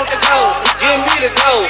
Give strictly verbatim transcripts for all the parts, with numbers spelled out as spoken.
want the dough. Give me the dough.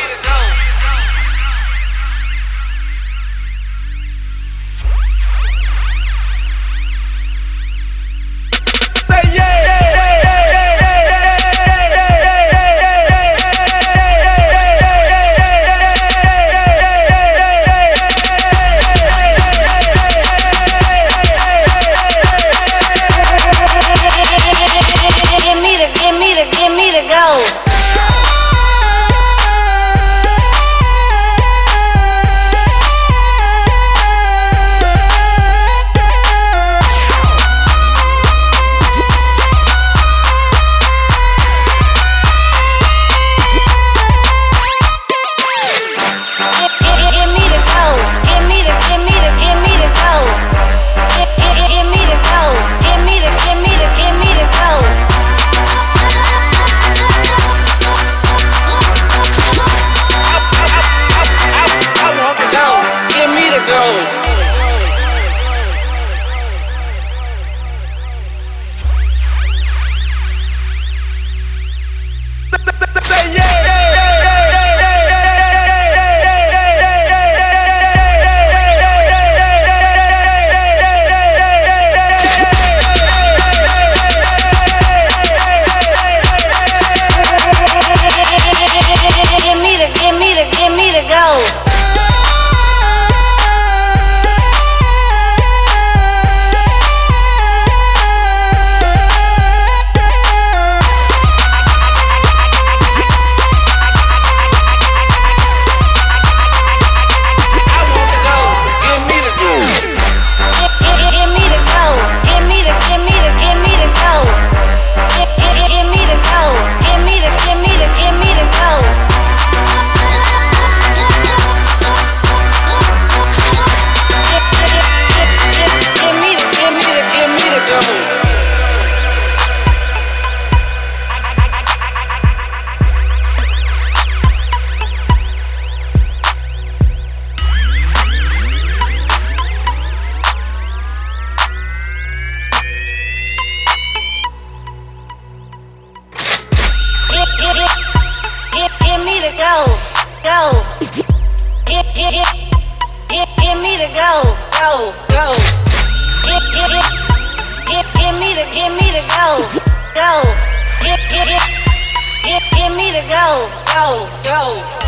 Go, go, give, give, give, give, give me the go, go, go. Give, give, give, give, give me the, give me the go, go. Give, give, give, give, give me the go, go, go.